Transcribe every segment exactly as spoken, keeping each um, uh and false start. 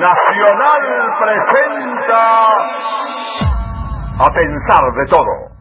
Nacional presenta A Pensar de Todo.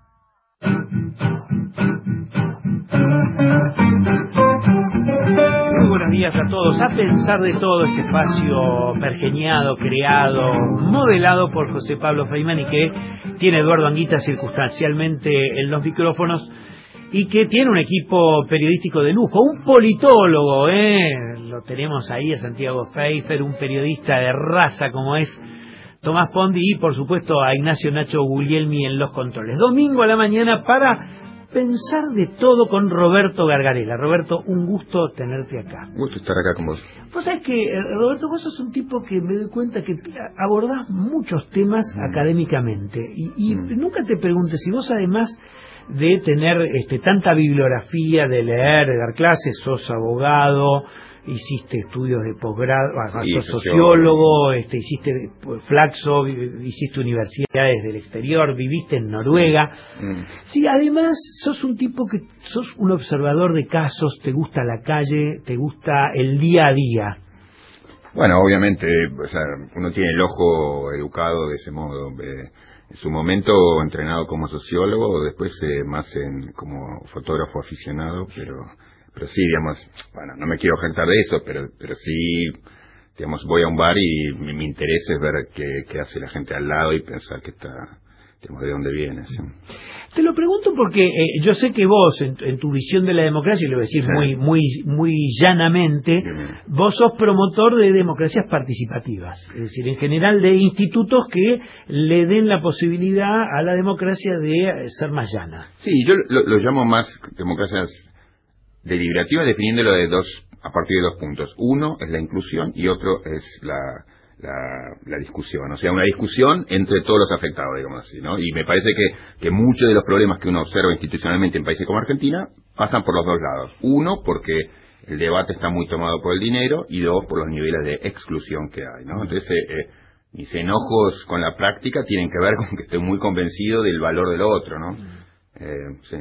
Muy buenos días a todos. A Pensar de Todo, este espacio pergeñado, creado, modelado por José Pablo Feynman y que tiene Eduardo Anguita circunstancialmente en los micrófonos y que tiene un equipo periodístico de lujo, un politólogo, ¿eh? Lo tenemos ahí a Santiago Pfeiffer, un periodista de raza como es Tomás Pondi y por supuesto a Ignacio Nacho Guglielmi en los controles. Domingo a la mañana para pensar de todo con Roberto Gargarella. Roberto, un gusto tenerte acá. Un gusto estar acá con vos. Vos sabés que, Roberto, vos sos un tipo que me doy cuenta que abordás muchos temas mm. académicamente y, y mm. nunca te preguntes si vos además de tener este, tanta bibliografía, de leer, de dar clases, sos abogado, hiciste estudios de posgrado, sí, sos sociólogo, este, hiciste Flaxo, hiciste universidades del exterior, viviste en Noruega. Mm. Sí, además sos un tipo que sos un observador de casos, te gusta la calle, te gusta el día a día. Bueno, obviamente, o sea, uno tiene el ojo educado de ese modo. Eh, en su momento entrenado como sociólogo, después eh, más en como fotógrafo aficionado, pero pero sí, digamos, bueno, no me quiero jactar de eso, pero pero sí, digamos, voy a un bar y mi, mi interés es ver qué, qué hace la gente al lado y pensar que está, digamos, de dónde viene. ¿Sí? Te lo pregunto porque eh, yo sé que vos, en, en tu visión de la democracia, y lo voy a decir sí. muy muy muy llanamente, sí. vos sos promotor de democracias participativas, es decir, en general de institutos que le den la posibilidad a la democracia de ser más llana. Sí, yo lo, lo llamo más democracias deliberativas, definiéndolo de dos, a partir de dos puntos. Uno es la inclusión y otro es la La, la discusión, o sea, una discusión entre todos los afectados, digamos así, ¿no? Y me parece que, que muchos de los problemas que uno observa institucionalmente en países como Argentina pasan por los dos lados. Uno, porque el debate está muy tomado por el dinero, y dos, por los niveles de exclusión que hay, ¿no? Entonces, eh, eh, mis enojos con la práctica tienen que ver con que estoy muy convencido del valor del otro, ¿no? Eh, sí.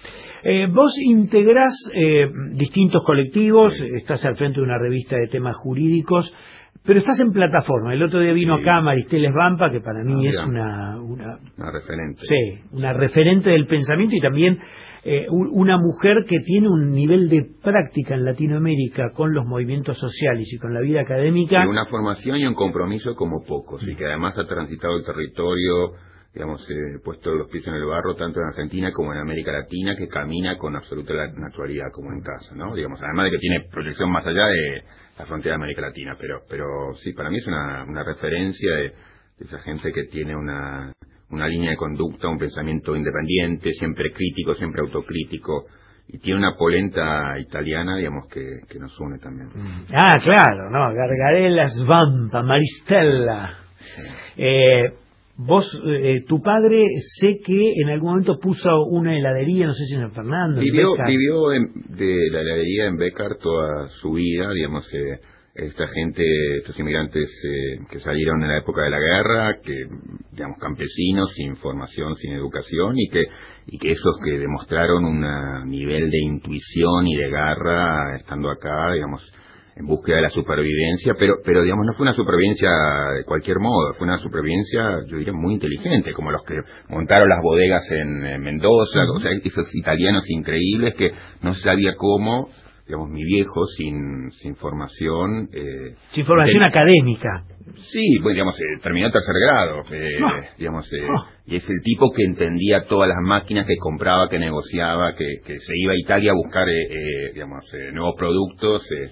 Eh, vos integrás eh, distintos colectivos, sí. estás al frente de una revista de temas jurídicos, pero estás en plataforma. El otro día vino sí. acá Maristela Esbampa, que para mí ah, es una, una... Una referente. Sí, una referente del pensamiento y también eh, una mujer que tiene un nivel de práctica en Latinoamérica con los movimientos sociales y con la vida académica. Y una formación y un compromiso como pocos, y que además ha transitado el territorio, digamos, eh, puesto los pies en el barro, tanto en Argentina como en América Latina, que camina con absoluta naturalidad como en casa, ¿no? Digamos, además de que tiene proyección más allá de la frontera de América Latina, pero pero sí, para mí es una, una referencia de, de esa gente que tiene una, una línea de conducta, un pensamiento independiente, siempre crítico, siempre autocrítico, y tiene una polenta italiana, digamos, que, que nos une también. Ah, claro, ¿no? Gargarella, Svampa, Maristella. Sí. Eh... Vos, eh, tu padre, sé que en algún momento puso una heladería, no sé si en San Fernando. Vivió, vivió en, de la heladería en Bécar toda su vida, digamos, eh, esta gente, estos inmigrantes eh, que salieron en la época de la guerra, que, digamos, campesinos, sin formación, sin educación, y que, y que esos que demostraron un nivel de intuición y de garra estando acá, digamos, en búsqueda de la supervivencia, pero, pero digamos, no fue una supervivencia de cualquier modo, fue una supervivencia, yo diría, muy inteligente, como los que montaron las bodegas en, en Mendoza, uh-huh. o sea, esos italianos increíbles que no se sabía cómo, digamos, mi viejo, sin, sin formación... Eh, sin formación ten... académica. Sí, pues, digamos, eh, terminó tercer grado, eh, no. digamos, eh, oh. y es el tipo que entendía todas las máquinas, que compraba, que negociaba, que, que se iba a Italia a buscar, eh, eh, digamos, eh, nuevos productos, eh,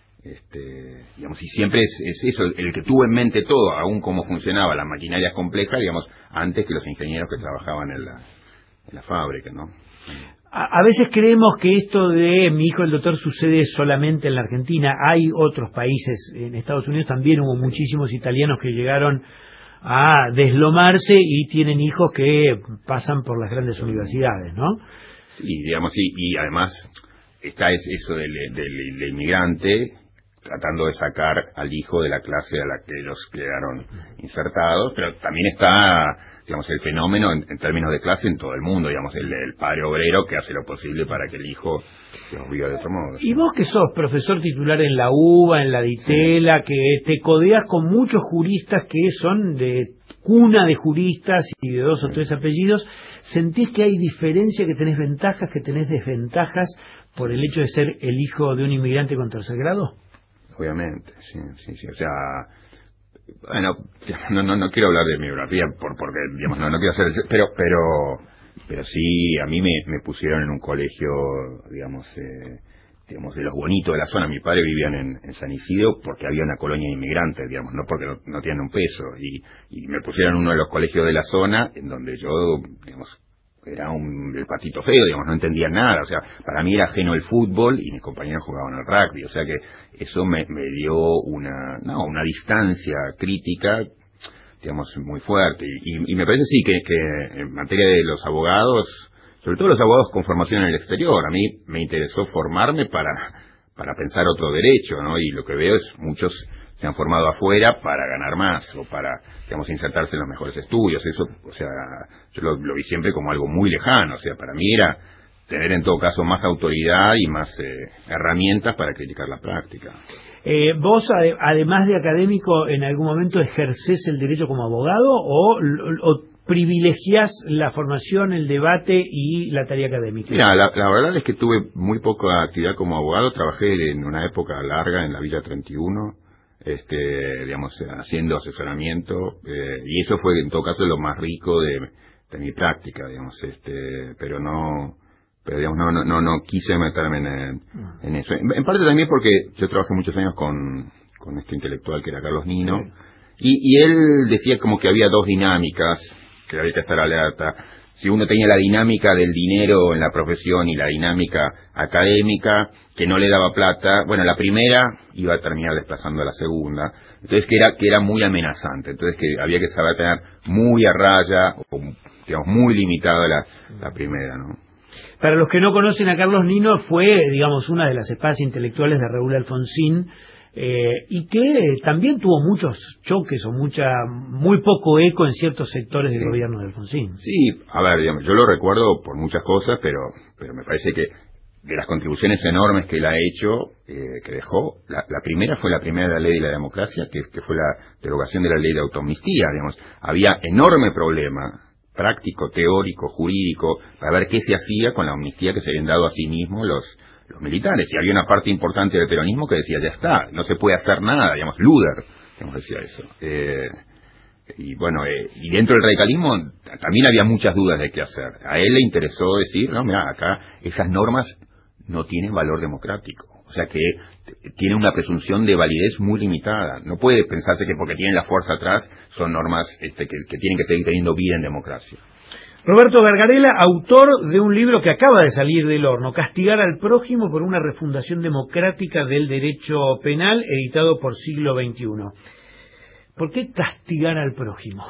Este, digamos, y siempre es, es eso, el que tuvo en mente todo, aún cómo funcionaba la maquinaria compleja, digamos, antes que los ingenieros que trabajaban en la, en la fábrica, ¿no? A, a veces creemos que esto de mi hijo el doctor sucede solamente en la Argentina. Hay otros países, en Estados Unidos también hubo muchísimos italianos que llegaron a deslomarse y tienen hijos que pasan por las grandes universidades, ¿no? Sí, digamos, y, y además está es eso del, del, del inmigrante tratando de sacar al hijo de la clase a la que ellos quedaron insertados, pero también está, digamos, el fenómeno en, en términos de clase en todo el mundo, digamos, el, el padre obrero que hace lo posible para que el hijo digamos, viva de otro modo. ¿Sí? Y vos que sos profesor titular en la UBA, en la Ditela, sí. que te codeas con muchos juristas que son de cuna de juristas y de dos sí. o tres apellidos, ¿sentís que hay diferencia, que tenés ventajas, que tenés desventajas por el hecho de ser el hijo de un inmigrante con tercer grado? Obviamente, sí, sí, sí, o sea... Bueno, no, no, no quiero hablar de mi biografía por, porque, digamos, no, no quiero hacer... Pero, pero, pero sí, a mí me, me pusieron en un colegio, digamos, eh, digamos, de los bonitos de la zona. Mi padre vivían en, en San Isidro porque había una colonia de inmigrantes, digamos, no porque no, no tenían un peso. Y, y me pusieron en uno de los colegios de la zona en donde yo, digamos, era un el patito feo, digamos, no entendía nada. O sea, para mí era ajeno el fútbol y mis compañeros jugaban al rugby. O sea que eso me, me dio una no una distancia crítica, digamos, muy fuerte. Y, y me parece sí que, que en materia de los abogados, sobre todo los abogados con formación en el exterior, a mí me interesó formarme para para pensar otro derecho, ¿no? Y lo que veo es muchos se han formado afuera para ganar más o para, digamos, insertarse en los mejores estudios. Eso, o sea, yo lo, lo vi siempre como algo muy lejano. O sea, para mí era tener en todo caso más autoridad y más eh, herramientas para criticar la práctica. Eh, ¿Vos, ade- además de académico, en algún momento ejercés el derecho como abogado o, o privilegiás la formación, el debate y la tarea académica? Mira, la, la verdad es que tuve muy poca actividad como abogado. Trabajé en una época larga en la Villa treinta y uno, este, digamos, haciendo asesoramiento, eh, y eso fue en todo caso lo más rico de, de mi práctica, digamos, este, pero no... pero digamos no no no, no quise meterme en, en eso, en, en parte también porque yo trabajé muchos años con con este intelectual que era Carlos Nino, sí. y, y él decía como que había dos dinámicas que había que estar alerta. Si uno tenía la dinámica del dinero en la profesión y la dinámica académica que no le daba plata, bueno, la primera iba a terminar desplazando a la segunda, entonces que era que era muy amenazante, entonces que había que saber tener muy a raya o digamos muy limitada la, la primera, ¿no? Para los que no conocen a Carlos Nino, fue, digamos, una de las espadas intelectuales de Raúl Alfonsín, eh, y que también tuvo muchos choques o mucha muy poco eco en ciertos sectores sí. del gobierno de Alfonsín. Sí, a ver, digamos, yo lo recuerdo por muchas cosas, pero pero me parece que de las contribuciones enormes que él ha hecho, eh, que dejó, la, la primera fue la primera de la ley de la democracia, que, que fue la derogación de la ley de autoamnistía, digamos. Había enorme problema práctico, teórico, jurídico, para ver qué se hacía con la amnistía que se habían dado a sí mismos los, los militares. Y había una parte importante del peronismo que decía, ya está, no se puede hacer nada, digamos, Luder, digamos, decía eso. Eh, y bueno, eh, y dentro del radicalismo también había muchas dudas de qué hacer. A él le interesó decir, no, mira, acá esas normas no tienen valor democrático. O sea que tiene una presunción de validez muy limitada. No puede pensarse que porque tienen la fuerza atrás son normas este, que, que tienen que seguir teniendo vida en democracia. Roberto Gargarella, autor de un libro que acaba de salir del horno, Castigar al prójimo por una refundación democrática del derecho penal, editado por Siglo veintiuno. ¿Por qué castigar al prójimo?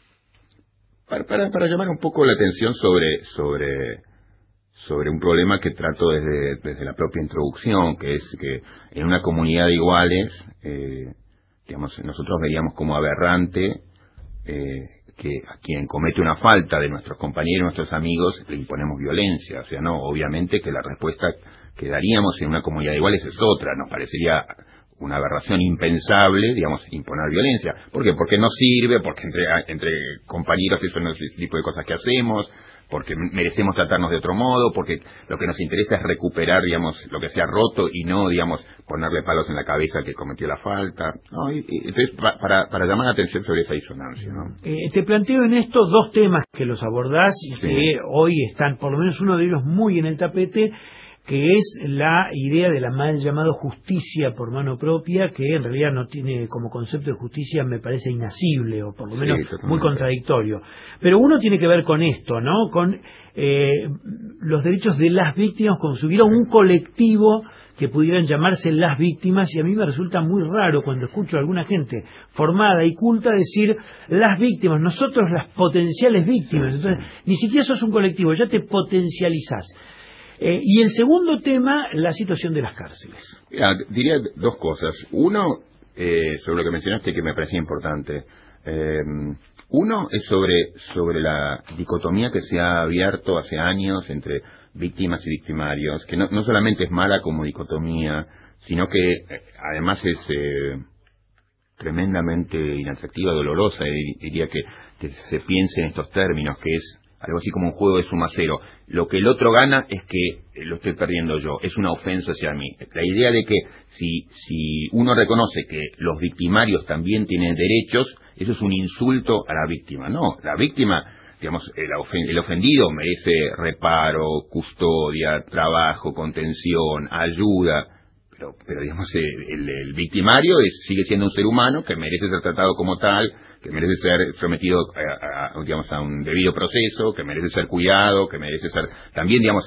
Para, para, para llamar un poco la atención sobre... sobre sobre un problema que trato desde, desde la propia introducción, que es que en una comunidad de iguales, eh, digamos, nosotros veríamos como aberrante eh, que a quien comete una falta de nuestros compañeros, nuestros amigos, le imponemos violencia. O sea, no, obviamente que la respuesta que daríamos en una comunidad de iguales es otra. Nos parecería una aberración impensable, digamos, imponer violencia. ¿Por qué? Porque no sirve, porque entre, entre compañeros eso no es el tipo de cosas que hacemos, porque merecemos tratarnos de otro modo, porque lo que nos interesa es recuperar, digamos, lo que se ha roto y no, digamos, ponerle palos en la cabeza al que cometió la falta, ¿no? Y, y, entonces, pa, para, para llamar la atención sobre esa disonancia, ¿no? Eh, te planteo en esto dos temas que los abordás y sí. que hoy están, por lo menos uno de ellos, muy en el tapete, que es la idea de la mal llamado justicia por mano propia, que en realidad no tiene como concepto de justicia, me parece inasible, o por lo menos sí, muy contradictorio. Pero uno tiene que ver con esto, ¿no? Con eh, los derechos de las víctimas, como si hubiera un colectivo que pudieran llamarse las víctimas, y a mí me resulta muy raro cuando escucho a alguna gente formada y culta decir las víctimas, nosotros las potenciales víctimas. Entonces, ni siquiera sos un colectivo, ya te potencializás. Eh, y el segundo tema, la situación de las cárceles. Mira, diría dos cosas. Uno, eh, sobre lo que mencionaste que me parecía importante. Eh, Uno es sobre, sobre la dicotomía que se ha abierto hace años entre víctimas y victimarios, que no, no solamente es mala como dicotomía, sino que eh, además es eh, tremendamente inatractiva, dolorosa, y diría que, que se piense en estos términos, que es algo así como un juego de suma cero. Lo que el otro gana es que lo estoy perdiendo yo, es una ofensa hacia mí. La idea de que si, si uno reconoce que los victimarios también tienen derechos, eso es un insulto a la víctima. No, la víctima, digamos, el, el ofendido merece reparo, custodia, trabajo, contención, ayuda. Pero, pero digamos, el, el victimario es, sigue siendo un ser humano que merece ser tratado como tal, que merece ser sometido a, a, digamos, a un debido proceso, que merece ser cuidado, que merece ser también, digamos,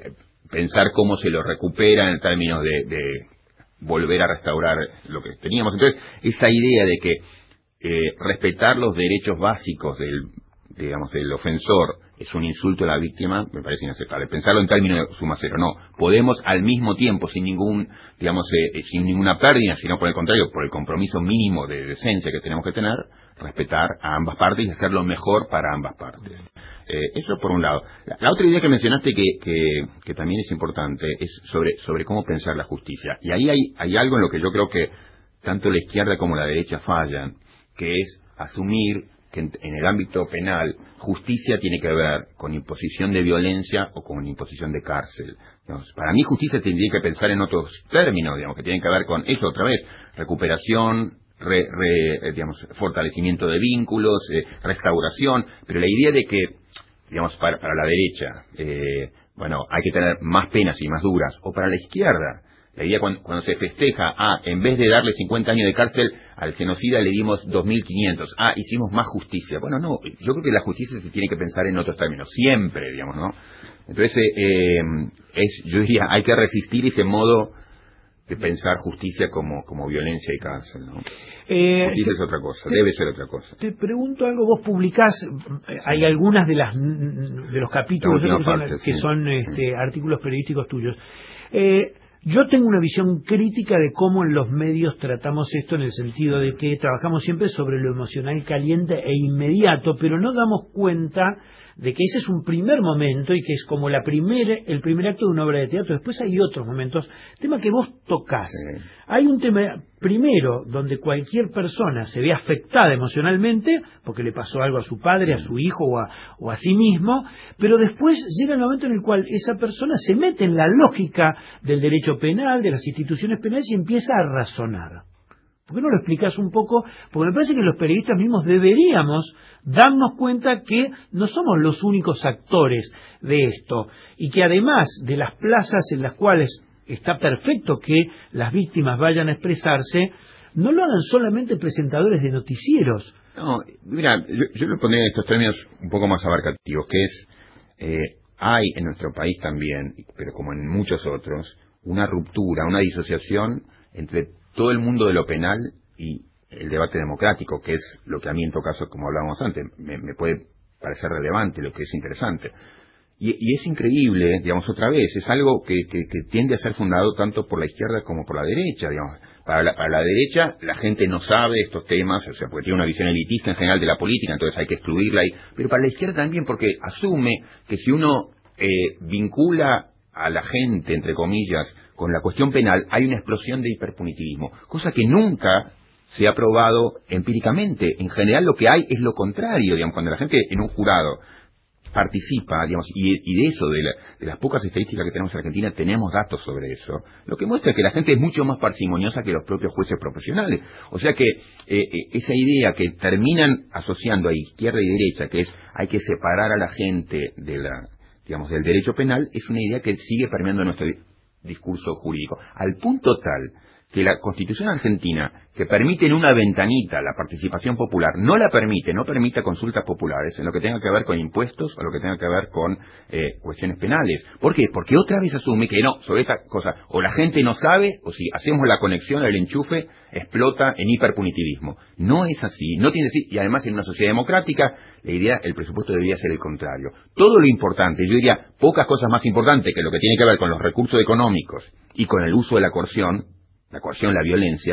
pensar cómo se lo recupera en términos de, de volver a restaurar lo que teníamos. Entonces, esa idea de que eh, respetar los derechos básicos del, digamos, del ofensor es un insulto a la víctima, me parece inaceptable. Pensarlo en términos de suma cero, no. Podemos al mismo tiempo, sin ningún, digamos, eh, sin ninguna pérdida, sino por el contrario, por el compromiso mínimo de decencia que tenemos que tener, respetar a ambas partes y hacer lo mejor para ambas partes. Eh, eso por un lado. La, la otra idea que mencionaste que, que, que también es importante es sobre, sobre cómo pensar la justicia. Y ahí hay, hay algo en lo que yo creo que tanto la izquierda como la derecha fallan, que es asumir que en, en el ámbito penal justicia tiene que ver con imposición de violencia o con imposición de cárcel. Digamos, para mí justicia tendría que pensar en otros términos, digamos, que tienen que ver con eso otra vez, recuperación, re, re, digamos, fortalecimiento de vínculos, eh, restauración, pero la idea de que, digamos, para, para la derecha, eh, bueno, hay que tener más penas y más duras, o para la izquierda, la idea cuando, cuando se festeja, ah, en vez de darle cincuenta años de cárcel al genocida le dimos dos mil quinientos, ah, hicimos más justicia. Bueno, no, yo creo que la justicia se tiene que pensar en otros términos, siempre, digamos, ¿no? Entonces, eh, es, yo diría, hay que resistir ese modo de pensar justicia como, como violencia y cárcel, ¿no? Eh, justicia te, es otra cosa, te, debe ser otra cosa. Te pregunto algo, vos publicás, sí. Hay algunas de las de los capítulos que son, parte, que sí. son este, sí. artículos periodísticos tuyos. Eh, Yo tengo una visión crítica de cómo en los medios tratamos esto, en el sentido de que trabajamos siempre sobre lo emocional caliente e inmediato, pero no damos cuenta de que ese es un primer momento y que es como la primer, el primer acto de una obra de teatro. Después hay otros momentos, tema que vos tocás. Sí. Hay un tema primero donde cualquier persona se ve afectada emocionalmente porque le pasó algo a su padre, a su hijo o a, o a sí mismo, pero después llega el momento en el cual esa persona se mete en la lógica del derecho penal, de las instituciones penales y empieza a razonar. ¿Por qué no lo explicás un poco? Porque me parece que los periodistas mismos deberíamos darnos cuenta que no somos los únicos actores de esto y que además de las plazas en las cuales está perfecto que las víctimas vayan a expresarse, no lo hagan solamente presentadores de noticieros. No, mira, yo, yo lo pondría en estos términos un poco más abarcativos, que es, eh, hay en nuestro país también, pero como en muchos otros, una ruptura, una disociación entre todo el mundo de lo penal y el debate democrático, que es lo que a mí en todo caso, como hablábamos antes, me, me puede parecer relevante, lo que es interesante. Y, y es increíble, digamos, otra vez, es algo que, que, que tiende a ser fundado tanto por la izquierda como por la derecha, digamos. Para la, para la derecha, la gente no sabe estos temas, o sea, porque tiene una visión elitista en general de la política, entonces hay que excluirla ahí. Pero para la izquierda también, porque asume que si uno eh, vincula a la gente, entre comillas, con la cuestión penal, hay una explosión de hiperpunitivismo, cosa que nunca se ha probado empíricamente. En general lo que hay es lo contrario, digamos, cuando la gente en un jurado participa, digamos, y, y de eso, de, la, de las pocas estadísticas que tenemos en Argentina, tenemos datos sobre eso, lo que muestra que la gente es mucho más parsimoniosa que los propios jueces profesionales. O sea que eh, eh, esa idea que terminan asociando a izquierda y derecha, que es hay que separar a la gente de la, digamos, del derecho penal, es una idea que sigue permeando nuestro discurso jurídico, al punto tal que la Constitución argentina, que permite en una ventanita la participación popular, no la permite, no permite consultas populares en lo que tenga que ver con impuestos o lo que tenga que ver con eh, cuestiones penales. ¿Por qué? Porque otra vez asume que no, sobre esta cosa, o la gente no sabe, o si hacemos la conexión, el enchufe, explota en hiperpunitivismo. No es así, no tiene así, y además en una sociedad democrática, la idea, el presupuesto debería ser el contrario. Todo lo importante, yo diría, pocas cosas más importantes que lo que tiene que ver con los recursos económicos y con el uso de la coerción, la coerción, la violencia,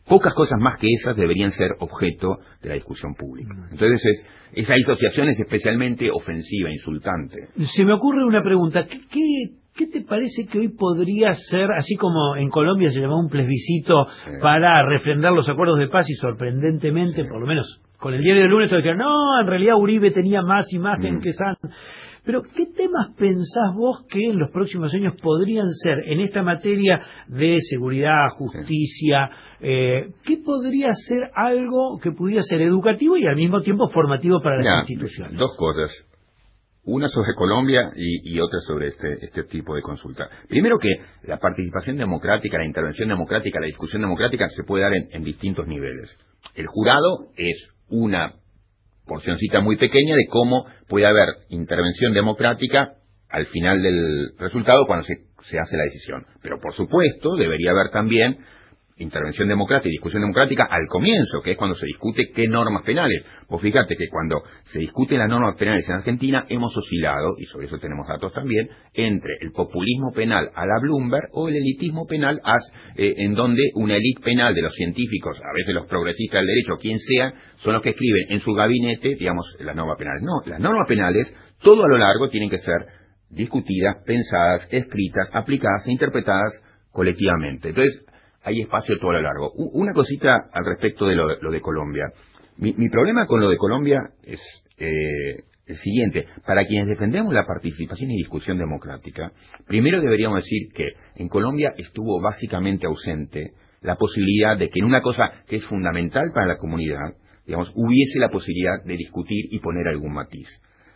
pocas cosas más que esas deberían ser objeto de la discusión pública. Entonces, es, esa disociación es especialmente ofensiva, insultante. Se me ocurre una pregunta. ¿Qué, qué, qué te parece que hoy podría ser, así como en Colombia se llamó un plebiscito sí. para refrendar los acuerdos de paz y sorprendentemente, sí. por lo menos con el diario del lunes, todos dijeron, no, en realidad Uribe tenía más imagen mm. que Sanz. Pero, ¿qué temas pensás vos que en los próximos años podrían ser, en esta materia de seguridad, justicia, sí. eh, qué podría ser algo que pudiera ser educativo y al mismo tiempo formativo para Mira, las instituciones? Dos cosas. Una sobre Colombia y, y otra sobre este, este tipo de consulta. Primero que la participación democrática, la intervención democrática, la discusión democrática se puede dar en, en distintos niveles. El jurado es una porcioncita muy pequeña de cómo puede haber intervención democrática al final del resultado cuando se, se hace la decisión. Pero por supuesto debería haber también intervención democrática y discusión democrática al comienzo, que es cuando se discute qué normas penales. Vos fíjate que cuando se discuten las normas penales en Argentina hemos oscilado, y sobre eso tenemos datos también, entre el populismo penal a la Bloomberg o el elitismo penal a, eh, en donde una élite penal de los científicos, a veces los progresistas del derecho, quien sea, son los que escriben en su gabinete, digamos, las normas penales. No, las normas penales, todo a lo largo, tienen que ser discutidas, pensadas, escritas, aplicadas e interpretadas colectivamente. Entonces, hay espacio todo a lo largo. Una cosita al respecto de lo, lo de Colombia. Mi, mi problema con lo de Colombia es eh, el siguiente. Para quienes defendemos la participación y discusión democrática, primero deberíamos decir que en Colombia estuvo básicamente ausente la posibilidad de que en una cosa que es fundamental para la comunidad, digamos, hubiese la posibilidad de discutir y poner algún matiz.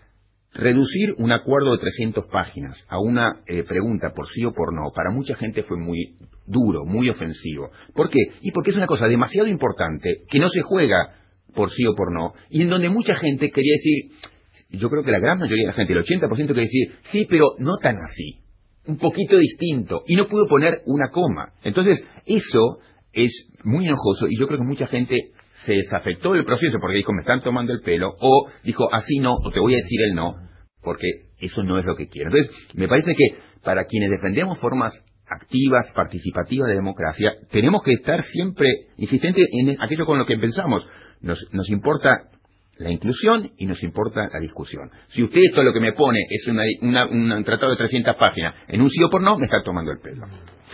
Reducir un acuerdo de trescientas páginas a una eh, pregunta por sí o por no, para mucha gente fue muy duro, muy ofensivo. ¿Por qué? Y porque es una cosa demasiado importante que no se juega por sí o por no, y en donde mucha gente quería decir, yo creo que la gran mayoría de la gente, el ochenta por ciento quería decir, sí, pero no tan así, un poquito distinto, y no pudo poner una coma. Entonces, eso es muy enojoso, y yo creo que mucha gente se desafectó del proceso porque dijo, me están tomando el pelo, o dijo, así no, o te voy a decir el no, porque eso no es lo que quiero. Entonces, me parece que para quienes defendemos formas activas, participativas de democracia, tenemos que estar siempre insistentes en aquello con lo que pensamos. Nos, nos importa la inclusión y nos importa la discusión. Si usted esto lo que me pone es una, una, un tratado de trescientas páginas, en un sí o por no, me está tomando el pelo.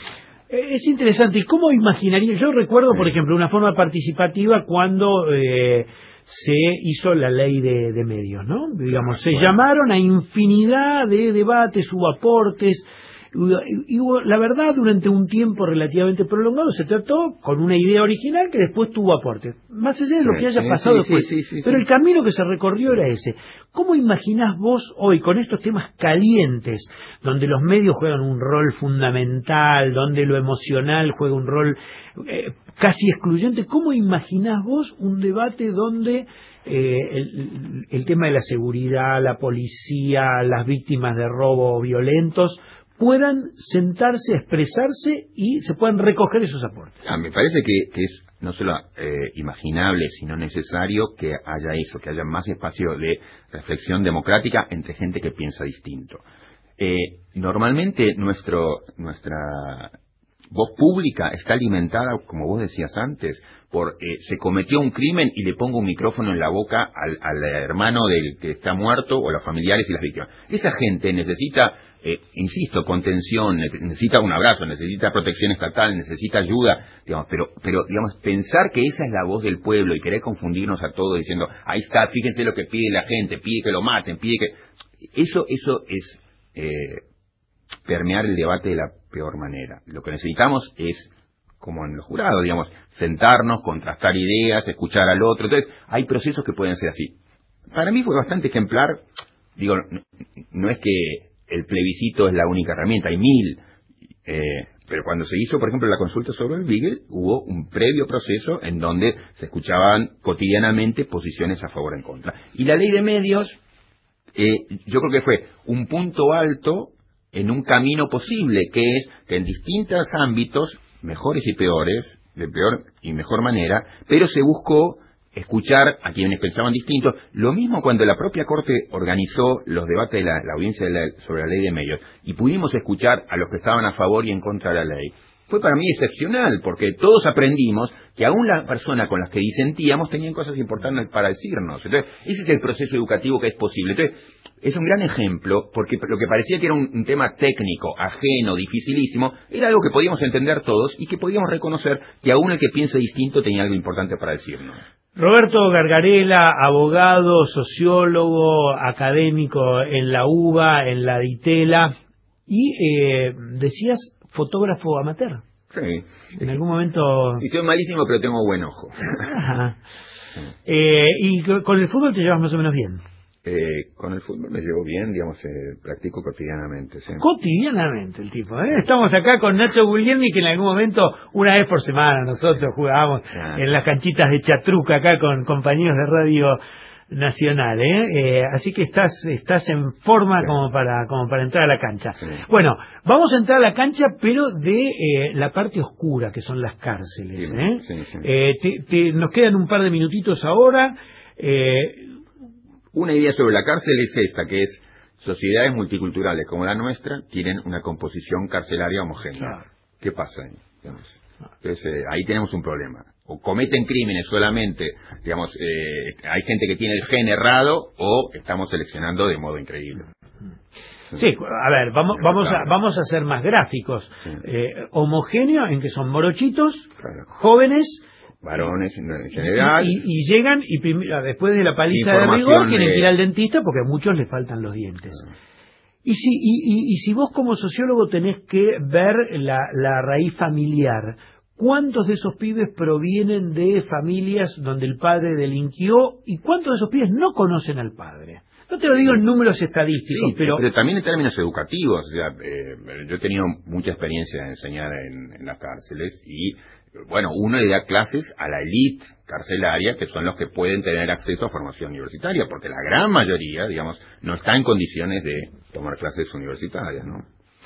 Es interesante. ¿Y cómo imaginaría? Yo recuerdo, por ejemplo, una forma participativa cuando eh, se hizo la ley de, de medios, ¿no? Digamos, se llamaron a infinidad de debates, hubo aportes, y hubo, la verdad, durante un tiempo relativamente prolongado se trató con una idea original que después tuvo aportes. Más allá de lo que haya sí, pasado sí, después. Sí, sí, sí, pero sí. el camino que se recorrió era ese. ¿Cómo imaginás vos hoy, con estos temas calientes, donde los medios juegan un rol fundamental, donde lo emocional juega un rol eh, casi excluyente, cómo imaginás vos un debate donde eh, el, el tema de la seguridad, la policía, las víctimas de robos violentos puedan sentarse, expresarse y se puedan recoger esos aportes? Ah, me parece que, que es no solo eh, imaginable, sino necesario que haya eso, que haya más espacio de reflexión democrática entre gente que piensa distinto. Eh, normalmente nuestro nuestra voz pública está alimentada, como vos decías antes, por eh, se cometió un crimen y le pongo un micrófono en la boca al, al hermano del que está muerto o los familiares y las víctimas. Esa gente necesita, eh, insisto, contención, necesita un abrazo, necesita protección estatal, necesita ayuda, digamos, pero, pero digamos, pensar que esa es la voz del pueblo y querer confundirnos a todos diciendo, ahí está, fíjense lo que pide la gente, pide que lo maten, pide que... Eso, eso es eh, permear el debate de la peor manera. Lo que necesitamos es, como en los jurados, digamos, sentarnos, contrastar ideas, escuchar al otro. Entonces, hay procesos que pueden ser así. Para mí fue bastante ejemplar, digo, no, no es que el plebiscito es la única herramienta, hay mil, eh, pero cuando se hizo, por ejemplo, la consulta sobre el Beagle, hubo un previo proceso en donde se escuchaban cotidianamente posiciones a favor o en contra. Y la ley de medios, eh, yo creo que fue un punto alto en un camino posible, que es que en distintos ámbitos, mejores y peores, de peor y mejor manera, pero se buscó escuchar a quienes pensaban distintos. Lo mismo cuando la propia Corte organizó los debates de la, la audiencia de la, sobre la ley de medios, y pudimos escuchar a los que estaban a favor y en contra de la ley. fue para mí excepcional, porque todos aprendimos que aún la persona con las que disentíamos tenían cosas importantes para decirnos. Entonces, ese es el proceso educativo que es posible. Entonces, es un gran ejemplo, porque lo que parecía que era un, un tema técnico, ajeno, dificilísimo, era algo que podíamos entender todos y que podíamos reconocer que aún el que piensa distinto tenía algo importante para decirnos. Roberto Gargarella, abogado, sociólogo, académico en la UBA, en la DITELA, y eh, decías fotógrafo amateur. Sí. En algún momento... Sí, soy malísimo, pero tengo buen ojo. Ajá. Eh, y con el fútbol te llevas más o menos bien. Eh, con el fútbol me llevo bien, digamos, eh, practico cotidianamente. ¿Sí? Cotidianamente el tipo, ¿eh? Estamos acá con Nacho Guglielmi, que en algún momento, una vez por semana, nosotros jugábamos ah. en las canchitas de Chatruca acá con compañeros de Radio Nacional, ¿eh? eh así que estás estás en forma sí. como para como para entrar a la cancha. Sí. Bueno, vamos a entrar a la cancha, pero de eh, la parte oscura, que son las cárceles. Sí, ¿eh? Sí, sí. Eh, te, te, nos quedan un par de minutitos ahora. Eh, Una idea sobre la cárcel es esta, que es sociedades multiculturales como la nuestra tienen una composición carcelaria homogénea. Claro. ¿Qué pasa ahí? Digamos? Entonces, eh, ahí tenemos un problema. O cometen crímenes solamente, digamos, eh, hay gente que tiene el gen errado, o estamos seleccionando de modo increíble. Sí, a ver, vamos vamos a, vamos a ser más gráficos. Sí. Eh, homogéneo en que son morochitos, claro. jóvenes, varones en general, y, y, y llegan y después de la paliza de rigor tienen que ir al dentista porque a muchos les faltan los dientes. Uh-huh. Y si y, y, y si vos como sociólogo tenés que ver la, la raíz familiar, ¿cuántos de esos pibes provienen de familias donde el padre delinquió y cuántos de esos pibes no conocen al padre? No te lo digo en números estadísticos, sí, pero... pero también en términos educativos. O sea, eh, yo he tenido mucha experiencia de enseñar en, en las cárceles y, bueno, uno le da clases a la élite carcelaria, que son los que pueden tener acceso a formación universitaria, porque la gran mayoría, digamos, no está en condiciones de tomar clases universitarias, ¿no?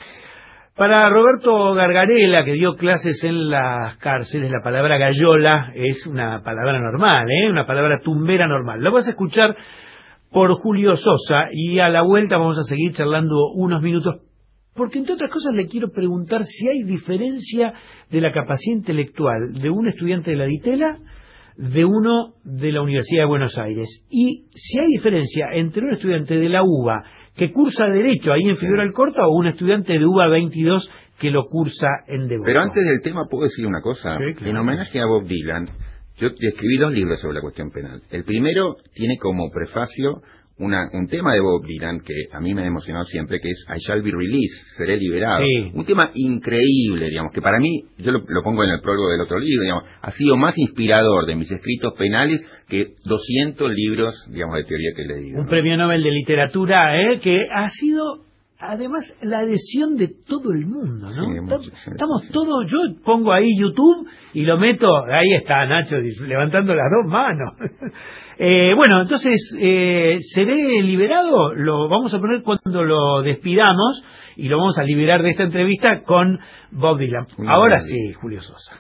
Para Roberto Gargarella, que dio clases en las cárceles, la palabra gallola es una palabra normal, ¿eh? Una palabra tumbera normal. Lo vas a escuchar por Julio Sosa y a la vuelta vamos a seguir charlando unos minutos, porque entre otras cosas le quiero preguntar si hay diferencia de la capacidad intelectual de un estudiante de la DITELA de uno de la Universidad de Buenos Aires, y si hay diferencia entre un estudiante de la UBA que cursa Derecho ahí en Figueroa Alcorta o un estudiante de UBA veintidós que lo cursa en Devoto. Pero antes del tema puedo decir una cosa. Sí, claro. En homenaje a Bob Dylan, yo escribí dos libros sobre la cuestión penal. El primero tiene como prefacio una, un tema de Bob Dylan que a mí me ha emocionado siempre, que es I Shall Be Released, seré liberado. Sí. Un tema increíble, digamos, que para mí, yo lo, lo pongo en el prólogo del otro libro, digamos, ha sido más inspirador de mis escritos penales que doscientos libros, digamos, de teoría que he leído. Un ¿no? premio Nobel de Literatura, ¿eh? Que ha sido... además la adhesión de todo el mundo, ¿no? Sí, mucho, sí, Estamos sí. todos, yo pongo ahí YouTube y lo meto, ahí está Nacho levantando las dos manos. eh, bueno, entonces, eh, ¿seré liberado? Lo vamos a poner cuando lo despidamos y lo vamos a liberar de esta entrevista con Bob Dylan. Una Ahora sí, bien. Julio Sosa.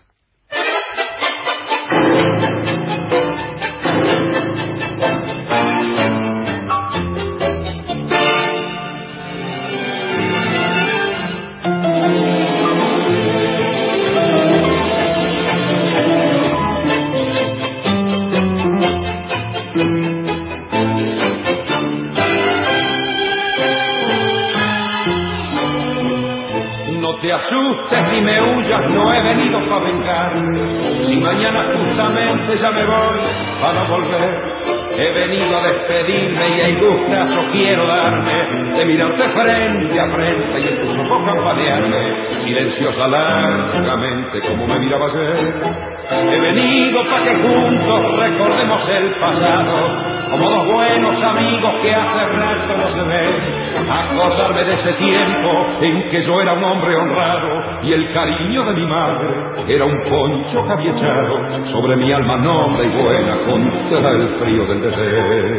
te asustes ni me huyas, no he venido para vengar. Si mañana justamente ya me voy para no volver, he venido a despedirme y hay gustazo quiero darme de mirarte frente a frente y en tus ojos campanearme silenciosa largamente como me miraba ayer. He venido para que juntos recordemos el pasado como dos buenos amigos que hace rato no se ven, acordarme de ese tiempo en que yo era un hombre honrado y el cariño de mi madre era un poncho que había echado sobre mi alma noble y buena contra el frío del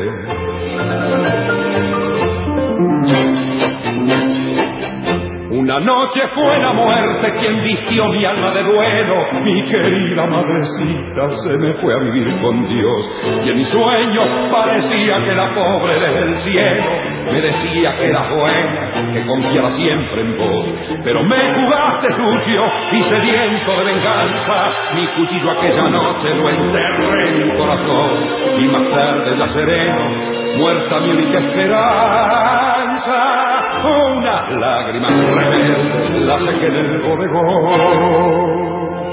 deseo. Un Una noche fue la muerte quien vistió mi alma de duelo. Mi querida madrecita se me fue a vivir con Dios. Y en mis sueños parecía que la pobre desde el cielo me decía que era buena, que confiaba siempre en vos. Pero me jugaste sucio y sediento de venganza. Mi cuchillo aquella noche lo enterré en mi corazón. Y más tarde ya sereno, muerta mi única esperanza, unas lágrimas rebeldes las sequé en el bodegón.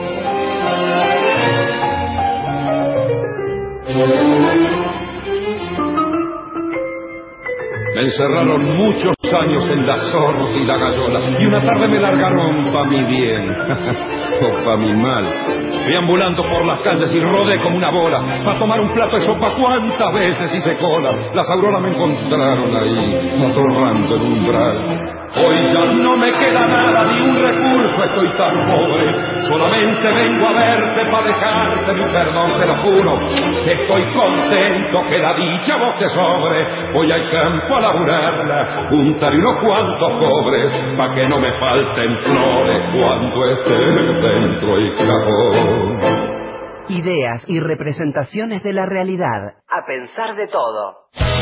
Me encerraron muchos años en la sórdida gallola y una tarde me largaron pa' mi bien o pa' mi mal. Fui ambulando por las calles y rodé como una bola pa' tomar un plato de sopa cuantas veces hice cola. Las auroras me encontraron ahí, atorrando el umbral. Hoy ya no me queda nada, ni un recurso, estoy tan pobre. Solamente vengo a verte pa' dejarte mi perdón, te lo juro. Estoy contento que la dicha vos te sobre. Voy al campo a laburarla, juntaré unos cuantos cobres pa' que no me falten flores cuando esté dentro el cajón. Ideas y representaciones de la realidad. A pensar de todo.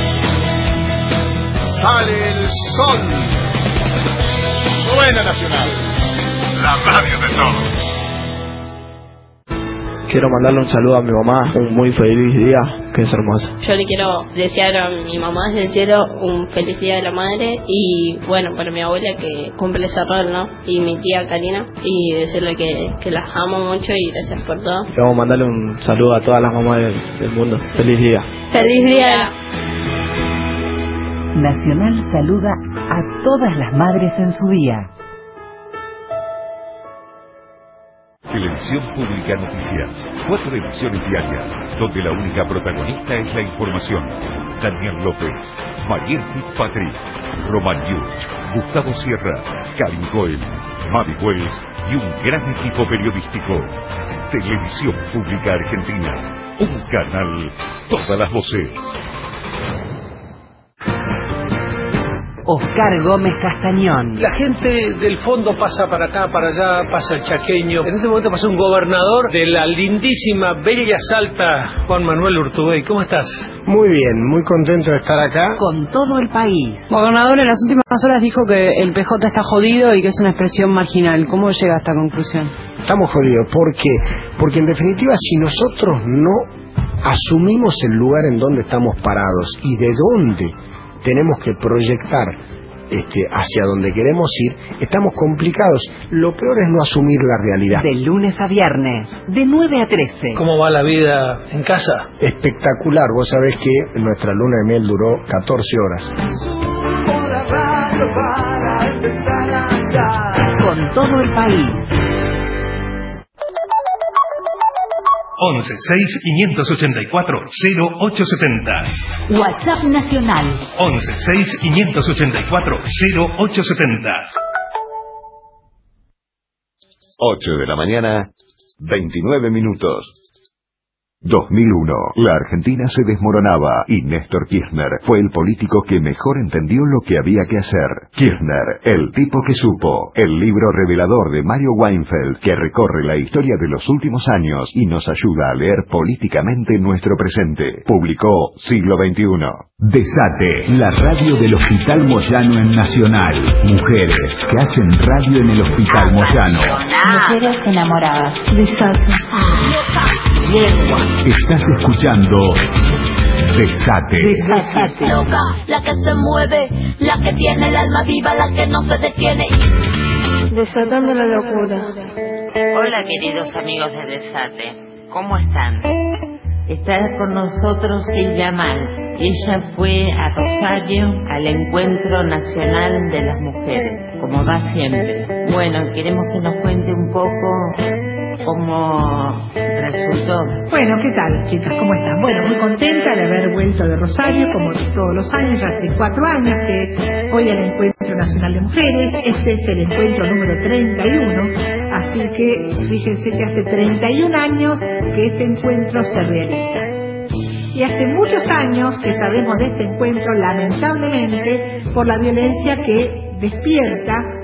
Sale el sol. Suena Nacional, la radio de todos. Quiero mandarle un saludo a mi mamá, un muy feliz día, que es hermosa. Yo le quiero desear a mi mamá desde el cielo un feliz día de la madre y bueno, para mi abuela que cumple ese rol, ¿no? Y mi tía Karina, y decirle que, que las amo mucho y gracias por todo. Quiero mandarle un saludo a todas las mamás del, del mundo. Feliz día. Feliz día. Nacional saluda a todas las madres en su día. Televisión Pública Noticias. Cuatro ediciones diarias, donde la única protagonista es la información. Daniel López, Mariel Fitzpatrick, Román Yuch, Gustavo Sierra, Karin Coel, Mavi Wells y un gran equipo periodístico. Televisión Pública Argentina. Un canal, todas las voces. Oscar Gómez Castañón. La gente del fondo pasa para acá, para allá, pasa el chaqueño. En este momento pasa un gobernador de la lindísima Bella Salta, Juan Manuel Urtubey. ¿Cómo estás? Muy bien, muy contento de estar acá. Con todo el país. El gobernador en las últimas horas dijo que el P J está jodido y que es una expresión marginal. ¿Cómo llega a esta conclusión? Estamos jodidos. ¿Por qué? Porque en definitiva, si nosotros no asumimos el lugar en donde estamos parados y de dónde tenemos que proyectar este, hacia donde queremos ir, estamos complicados. Lo peor es no asumir la realidad. De lunes a viernes, de nueve a trece. ¿Cómo va la vida en casa? Espectacular. Vos sabés que nuestra luna de miel duró catorce horas. Con todo el país. once seis quinientos ochenta y cuatro cero ocho setenta. WhatsApp Nacional once seis quinientos ochenta y cuatro cero ocho setenta. ocho de la mañana, veintinueve minutos. dos mil uno, la Argentina se desmoronaba y Néstor Kirchner fue el político que mejor entendió lo que había que hacer. Kirchner, el tipo que supo, el libro revelador de Mario Weinfeld que recorre la historia de los últimos años y nos ayuda a leer políticamente nuestro presente. Publicó Siglo veintiuno. Desate, la radio del Hospital Moyano en Nacional. Mujeres que hacen radio en el Hospital Moyano. Mujeres enamoradas. Desate. Yegua. Estás escuchando Desate. Desate. Loca, la que se mueve, la que tiene el alma viva, la que no se detiene. Desatando la locura. Hola queridos amigos de Desate, ¿cómo están? Está con nosotros Silvia Mal. Ella fue a Rosario al Encuentro Nacional de las Mujeres, como va siempre. Bueno, queremos que nos cuente un poco cómo resultó. Bueno, ¿qué tal, chicas? ¿Cómo están? Bueno, muy contenta de haber vuelto de Rosario, como todos los años, ya hace cuatro años que voy al Encuentro Nacional de Mujeres. Este es el encuentro número treinta y uno, así que fíjense que hace treinta y un años que este encuentro se realiza. Y hace muchos años que sabemos de este encuentro, lamentablemente, por la violencia que despierta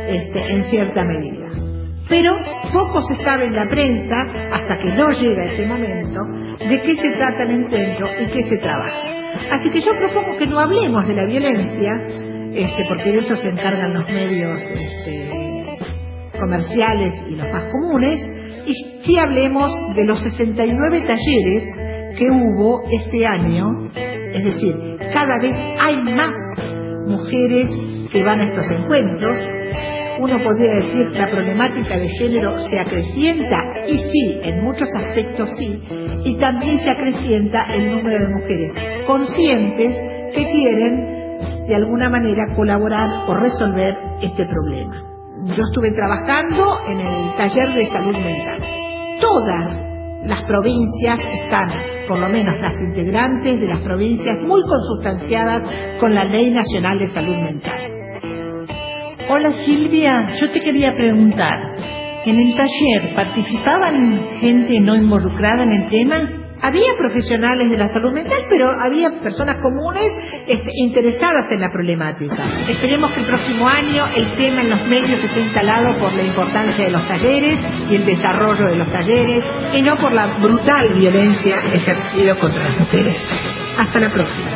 este, en cierta medida. Pero poco se sabe en la prensa, hasta que no llega este momento, de qué se trata el encuentro y qué se trabaja. Así que yo propongo que no hablemos de la violencia, este, porque de eso se encargan los medios este, comerciales y los más comunes, y sí hablemos de los sesenta y nueve talleres que hubo este año. Es decir, cada vez hay más mujeres que van a estos encuentros. Uno podría decir que la problemática de género se acrecienta, y sí, en muchos aspectos sí, y también se acrecienta el número de mujeres conscientes que quieren de alguna manera colaborar o resolver este problema. Yo estuve trabajando en el taller de salud mental. Todas las provincias están, por lo menos las integrantes de las provincias, muy consustanciadas con la Ley Nacional de Salud Mental. Hola Silvia, yo te quería preguntar, ¿en el taller participaban gente no involucrada en el tema? Había profesionales de la salud mental, pero había personas comunes este, interesadas en la problemática. Esperemos que el próximo año el tema en los medios esté instalado por la importancia de los talleres y el desarrollo de los talleres, y no por la brutal violencia ejercida contra las mujeres. Hasta la próxima.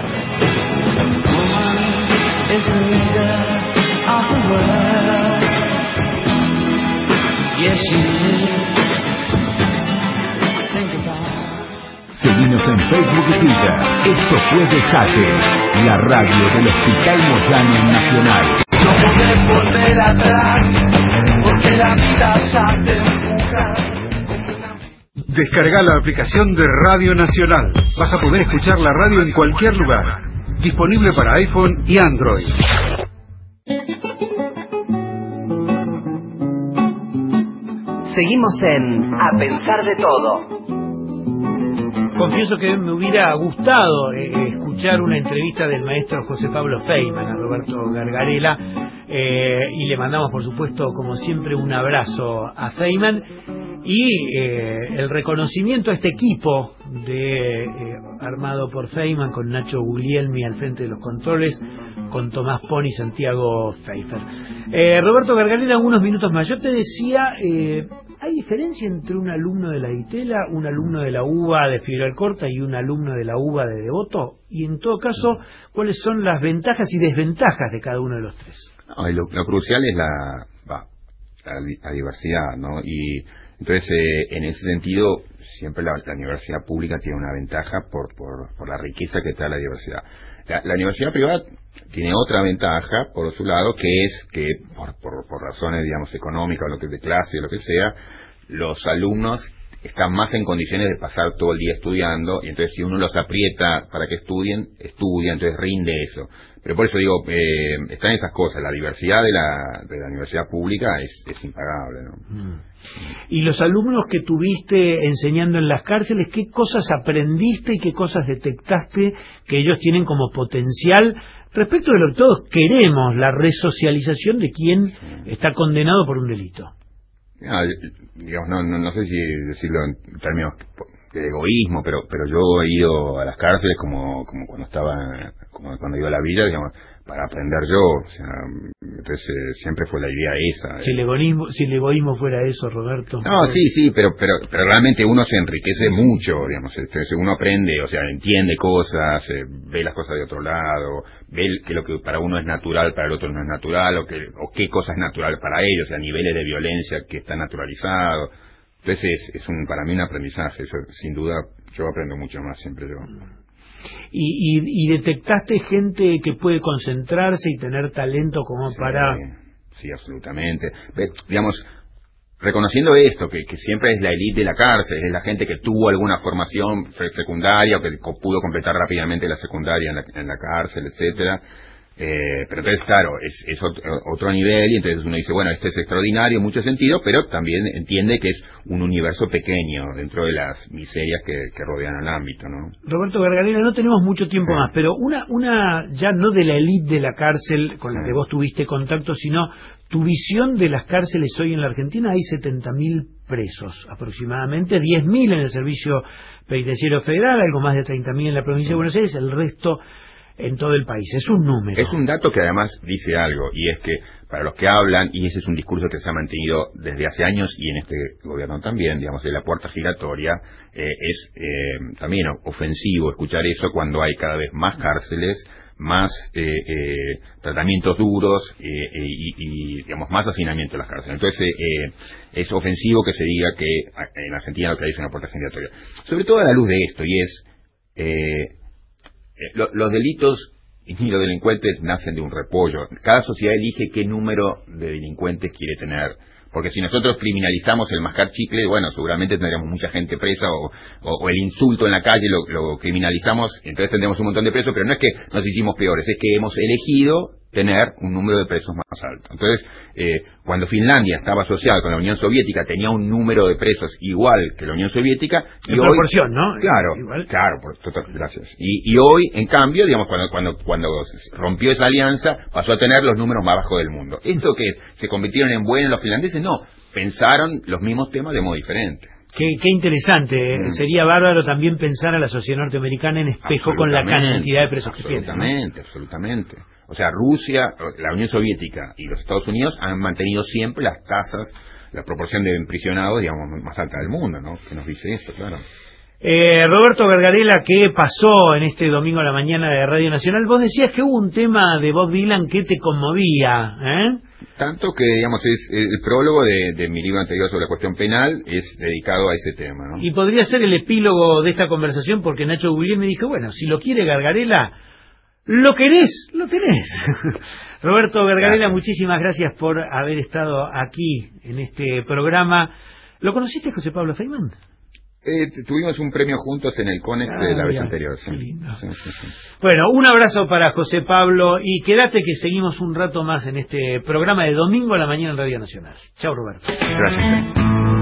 Seguinos en Facebook y Twitter. Esto fue Desate, la radio del Hospital Moyano Nacional. No podés volver atrás, porque la vida ya te empuja. Descarga la aplicación de Radio Nacional. Vas a poder escuchar la radio en cualquier lugar. Disponible para iPhone y Android. Seguimos en A Pensar de Todo. Confieso que me hubiera gustado eh, escuchar una entrevista del maestro José Pablo Feynman a Roberto Gargarella, eh, y le mandamos por supuesto como siempre un abrazo a Feynman y eh, el reconocimiento a este equipo de eh, armado por Feynman, con Nacho Guglielmi al frente de los controles, con Tomás Poni y Santiago Pfeiffer. Eh, Roberto Gargarella, unos minutos más. Yo te decía, eh, ¿hay diferencia entre un alumno de la Ditela, un alumno de la U B A de Figueroa Alcorta y un alumno de la U B A de Devoto? Y en todo caso, ¿cuáles son las ventajas y desventajas de cada uno de los tres? No, lo, lo crucial es la, va, la, la diversidad, ¿no? Y entonces, eh, en ese sentido, siempre la, la universidad pública tiene una ventaja por, por, por la riqueza que trae la diversidad. La, la universidad privada tiene otra ventaja, por su lado, que es que, por, por, por razones, digamos, económicas, o lo que de clase, o lo que sea, los alumnos están más en condiciones de pasar todo el día estudiando, y entonces si uno los aprieta para que estudien, estudian, entonces rinde eso. Pero por eso digo, eh, están esas cosas, la diversidad de la, de la universidad pública es, es impagable, ¿no? Mm. Y los alumnos que tuviste enseñando en las cárceles, ¿qué cosas aprendiste y qué cosas detectaste que ellos tienen como potencial respecto de lo que todos queremos, la resocialización de quien está condenado por un delito? Ah, digamos, no, no, no sé si decirlo en términos de egoísmo, pero pero yo he ido a las cárceles como como cuando estaba, como cuando iba a la villa, digamos, para aprender yo, o sea, entonces eh, siempre fue la idea esa. Si el egoísmo, si el egoísmo fuera eso, Roberto. No, sí, sí, pero pero pero realmente uno se enriquece mucho, digamos, entonces uno aprende, o sea, entiende cosas, eh, ve las cosas de otro lado, ve que lo que para uno es natural, para el otro no es natural, o que o qué cosa es natural para ellos, o sea, niveles de violencia que está naturalizado. Entonces es, es un, para mí un aprendizaje, eso, sin duda yo aprendo mucho más siempre yo. Y, y, y detectaste gente que puede concentrarse y tener talento como sí, para... Sí, absolutamente. Ve, digamos, reconociendo esto, que, que siempre es la élite de la cárcel, es la gente que tuvo alguna formación secundaria o que pudo completar rápidamente la secundaria en la, en la cárcel, etcétera. Eh, pero entonces, claro, es, es otro, otro nivel, y entonces uno dice, bueno, este es extraordinario en mucho sentido, pero también entiende que es un universo pequeño dentro de las miserias que, que rodean al ámbito, ¿no? Roberto Gargarella, no tenemos mucho tiempo sí. más, pero una, una ya no de la élite de la cárcel con sí. la que vos tuviste contacto, sino tu visión de las cárceles hoy en la Argentina. Hay setenta mil presos aproximadamente, diez mil en el Servicio Penitenciario Federal, algo más de treinta mil en la provincia de Buenos Aires, el resto en todo el país. Es un número. Es un dato que además dice algo, y es que para los que hablan, y ese es un discurso que se ha mantenido desde hace años y en este gobierno también, digamos, de la puerta giratoria, eh, es eh, también ofensivo escuchar eso cuando hay cada vez más cárceles, más eh, eh, tratamientos duros eh, eh, y, y, digamos, más hacinamiento en las cárceles. Entonces, eh, es ofensivo que se diga que en Argentina lo que hay es una puerta giratoria. Sobre todo a la luz de esto, y es, eh, lo, los delitos y los delincuentes nacen de un repollo. Cada sociedad elige qué número de delincuentes quiere tener. Porque si nosotros criminalizamos el mascar chicle, bueno, seguramente tendríamos mucha gente presa, o, o, o el insulto en la calle lo, lo criminalizamos, entonces tendremos un montón de presos, pero no es que nos hicimos peores, es que hemos elegido tener un número de presos más alto. Entonces, eh, cuando Finlandia estaba asociada con la Unión Soviética, tenía un número de presos igual que la Unión Soviética. Y en hoy, proporción, ¿no? Claro, igual. claro, por, total, gracias. Y, y hoy, en cambio, digamos, cuando, cuando, cuando rompió esa alianza, pasó a tener los números más bajos del mundo. ¿Esto qué es? ¿Se convirtieron en buenos los finlandeses? No, pensaron los mismos temas de modo diferente. Qué, qué interesante. Mm. Sería bárbaro también pensar a la sociedad norteamericana en espejo con la cantidad de presos que tiene. Absolutamente, absolutamente. O sea, Rusia, la Unión Soviética y los Estados Unidos han mantenido siempre las tasas, la proporción de emprisionados, digamos, más alta del mundo, ¿no? Que nos dice eso, claro. Eh, Roberto Gargarella, ¿qué pasó en este domingo a la mañana de Radio Nacional? Vos decías que hubo un tema de Bob Dylan que te conmovía, ¿eh? Tanto que, digamos, es el prólogo de, de mi libro anterior sobre la cuestión penal es dedicado a ese tema, ¿no? Y podría ser el epílogo de esta conversación, porque Nacho Gugliel me dijo, bueno, si lo quiere Gargarella, lo querés, lo tenés. Roberto Gargarella, claro. Muchísimas gracias por haber estado aquí en este programa. ¿Lo conociste, José Pablo Feynman? Eh, tuvimos un premio juntos en el CONEX ah, la vez ya. anterior. Sí. Sí, sí, sí. Bueno, un abrazo para José Pablo y quédate que seguimos un rato más en este programa de domingo a la mañana en Radio Nacional. Chao, Roberto. Gracias.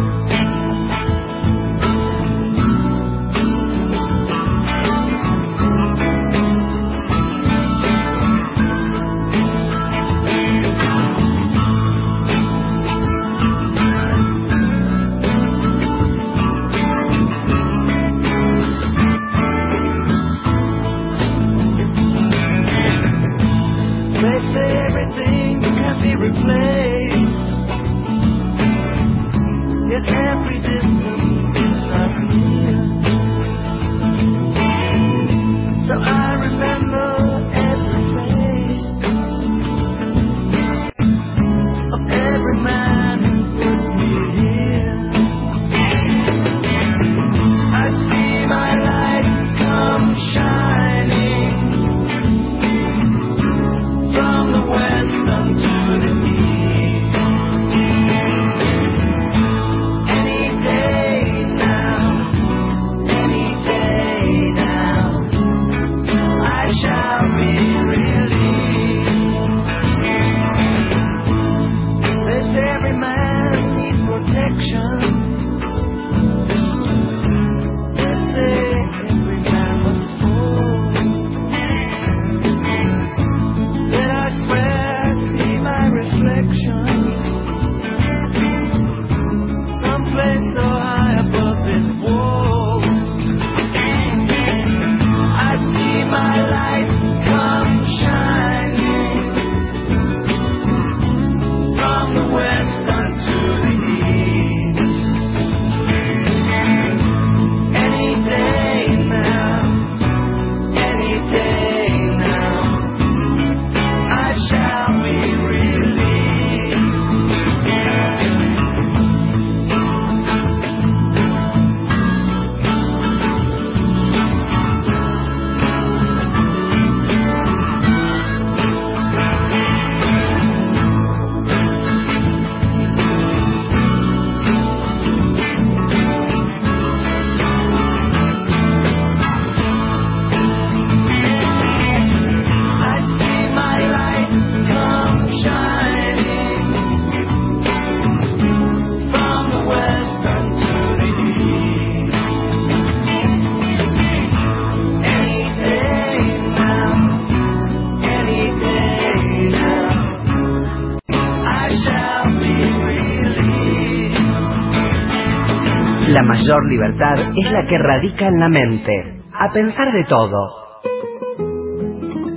La mayor libertad es la que radica en la mente, a pensar de todo.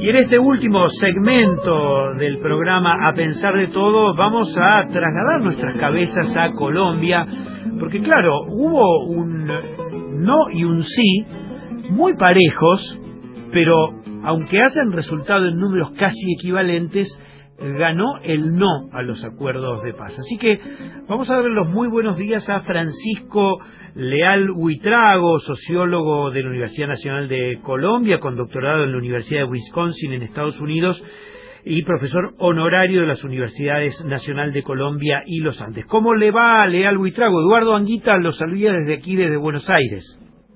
Y en este último segmento del programa A Pensar de Todo vamos a trasladar nuestras cabezas a Colombia, porque claro, hubo un no y un sí muy parejos, pero aunque hayan resultado en números casi equivalentes, ganó el no a los acuerdos de paz. Así que vamos a darle los muy buenos días a Francisco Leal Huitrago, sociólogo de la Universidad Nacional de Colombia, con doctorado en la Universidad de Wisconsin en Estados Unidos y profesor honorario de las Universidades Nacional de Colombia y Los Andes. ¿Cómo le va, Leal Huitrago? Eduardo Anguita lo saluda desde aquí, desde Buenos Aires.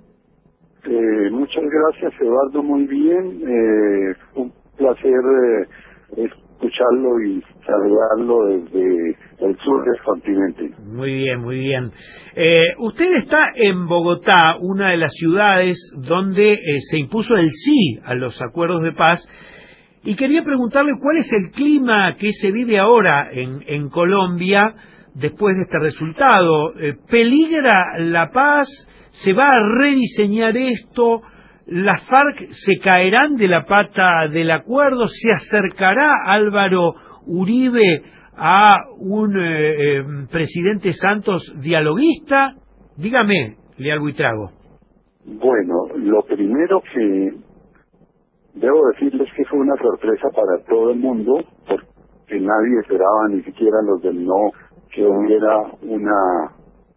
Eh, muchas gracias, Eduardo, muy bien. Eh, un placer eh, escucharlo y saludarlo desde el sur del continente. Muy bien, muy bien. Eh, usted está en Bogotá, una de las ciudades donde eh, se impuso el sí a los acuerdos de paz, y quería preguntarle cuál es el clima que se vive ahora en, en Colombia después de este resultado. Eh, ¿Peligra la paz? ¿Se va a rediseñar esto? ¿Las FARC se caerán de la pata del acuerdo? ¿Se acercará Álvaro Uribe a un eh, eh, presidente Santos dialoguista? Dígame, Leal Huitrago. Bueno, lo primero que debo decirles que fue una sorpresa para todo el mundo, porque nadie esperaba, ni siquiera los del no, que hubiera una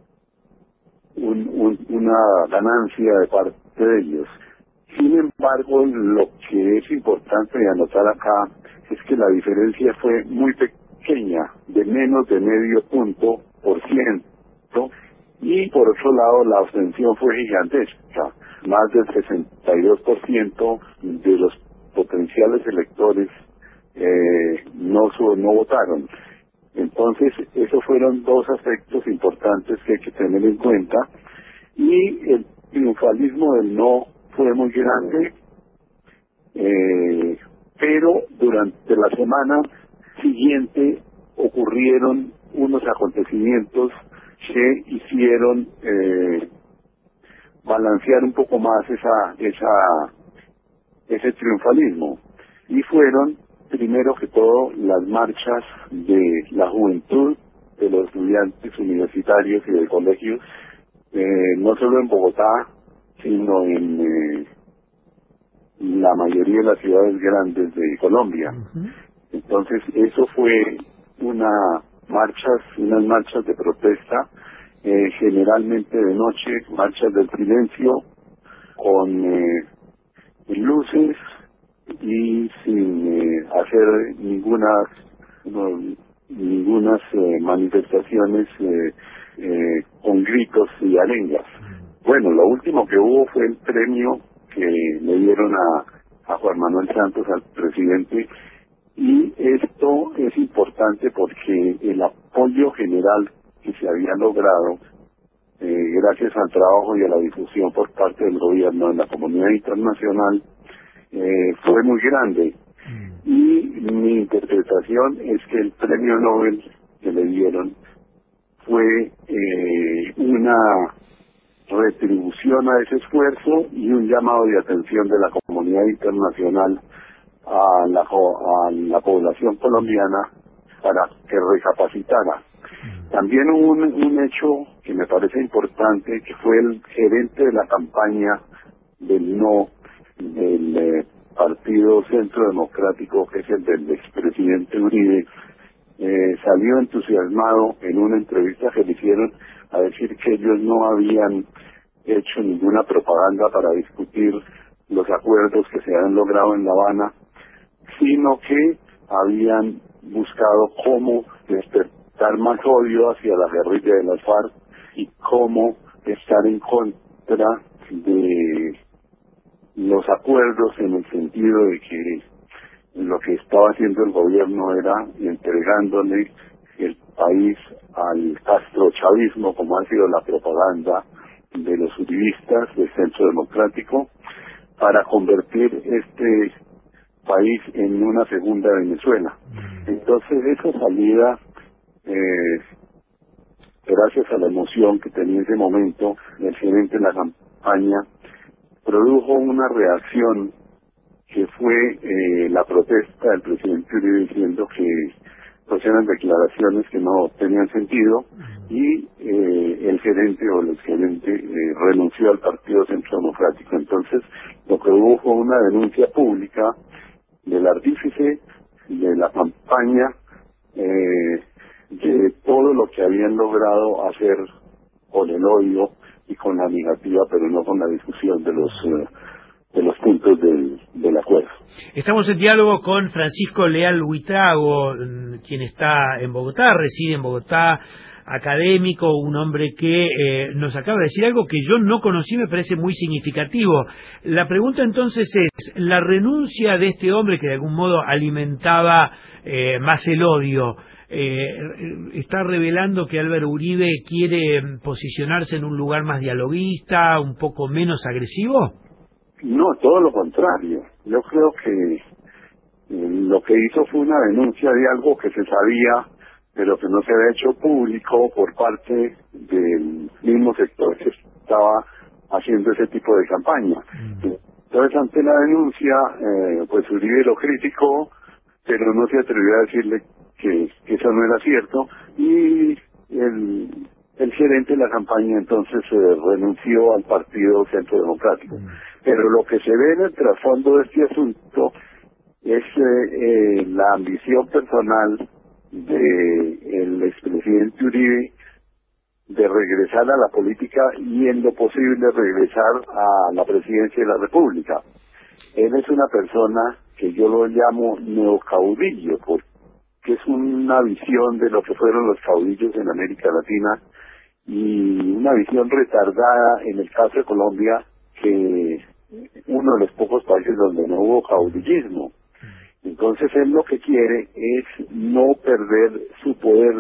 un, un, una ganancia de parte de ellos. Sin embargo, lo que es importante de anotar acá es que la diferencia fue muy pequeña, de menos de medio punto por ciento, y por otro lado la abstención fue gigantesca. Más del sesenta y dos por ciento de los potenciales electores eh, no, no votaron. Entonces, esos fueron dos aspectos importantes que hay que tener en cuenta, y el triunfalismo del no fue muy grande, eh, pero durante la semana siguiente ocurrieron unos acontecimientos que hicieron eh, balancear un poco más esa esa ese triunfalismo, y fueron primero que todo las marchas de la juventud, de los estudiantes universitarios y del colegio, eh, no solo en Bogotá, sino en eh, la mayoría de las ciudades grandes de Colombia. Uh-huh. Entonces eso fue una marchas, unas marchas de protesta, eh, generalmente de noche, marchas del silencio, con eh, luces y sin eh, hacer ninguna no, ningunas eh, manifestaciones eh, eh, con gritos y arengas. Bueno, lo último que hubo fue el premio que le dieron a, a Juan Manuel Santos, al presidente, y esto es importante porque el apoyo general que se había logrado eh, gracias al trabajo y a la difusión por parte del gobierno en la comunidad internacional eh, fue muy grande. Y mi interpretación es que el premio Nobel que le dieron fue eh, una retribución a ese esfuerzo y un llamado de atención de la comunidad internacional a la, a la población colombiana para que recapacitara. También hubo un, un hecho que me parece importante, que fue el gerente de la campaña del no del eh, Partido Centro Democrático, que es el del expresidente Uribe, eh, salió entusiasmado en una entrevista que le hicieron a decir que ellos no habían hecho ninguna propaganda para discutir los acuerdos que se habían logrado en La Habana, sino que habían buscado cómo despertar más odio hacia la guerrilla de las FARC y cómo estar en contra de los acuerdos, en el sentido de que lo que estaba haciendo el gobierno era entregándole el país al castrochavismo, como ha sido la propaganda de los uribistas del Centro Democrático, para convertir este país en una segunda Venezuela. Entonces esa salida, eh, gracias a la emoción que tenía en ese momento el gerente de la campaña, produjo una reacción que fue eh, la protesta del presidente Uribe diciendo que pues eran declaraciones que no tenían sentido, y eh, el gerente o el exgerente eh, renunció al Partido Centro Democrático. Entonces lo que hubo fue una denuncia pública del artífice de la campaña, eh, de todo lo que habían logrado hacer con el odio y con la negativa, pero no con la discusión de los eh, de los puntos del, del acuerdo. Estamos en diálogo con Francisco Leal Huitrago, quien está en Bogotá, reside en Bogotá, académico, un hombre que eh, nos acaba de decir algo que yo no conocí, me parece muy significativo. La pregunta entonces es, ¿la renuncia de este hombre que de algún modo alimentaba eh, más el odio, eh, está revelando que Álvaro Uribe quiere posicionarse en un lugar más dialoguista, un poco menos agresivo? No, todo lo contrario. Yo creo que eh, lo que hizo fue una denuncia de algo que se sabía, pero que no se había hecho público por parte del mismo sector que estaba haciendo ese tipo de campaña. Entonces, ante la denuncia, eh, pues Uribe lo criticó, pero no se atrevió a decirle que, que eso no era cierto, y el, el gerente de la campaña entonces eh, renunció al Partido Centro Democrático. Pero lo que se ve en el trasfondo de este asunto es eh, eh, la ambición personal del expresidente Uribe de regresar a la política y en lo posible regresar a la presidencia de la República. Él es una persona que yo lo llamo neocaudillo, porque es una visión de lo que fueron los caudillos en América Latina, y una visión retardada en el caso de Colombia, que uno de los pocos países donde no hubo caudillismo. Entonces él lo que quiere es no perder su poder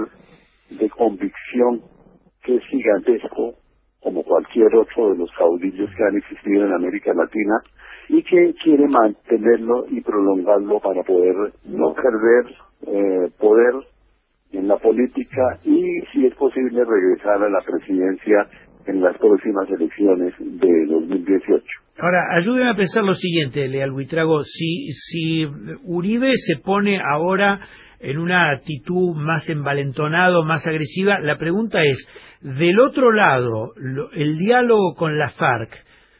de convicción, que es gigantesco, como cualquier otro de los caudillos que han existido en América Latina, y que quiere mantenerlo y prolongarlo para poder no perder eh, poder en la política, y si es posible regresar a la presidencia en las próximas elecciones de dos mil dieciocho. Ahora, ayúdeme a pensar lo siguiente, Leal Huitrago, si, si Uribe se pone ahora en una actitud más envalentonado, más agresiva, la pregunta es, del otro lado, lo, el diálogo con la FARC,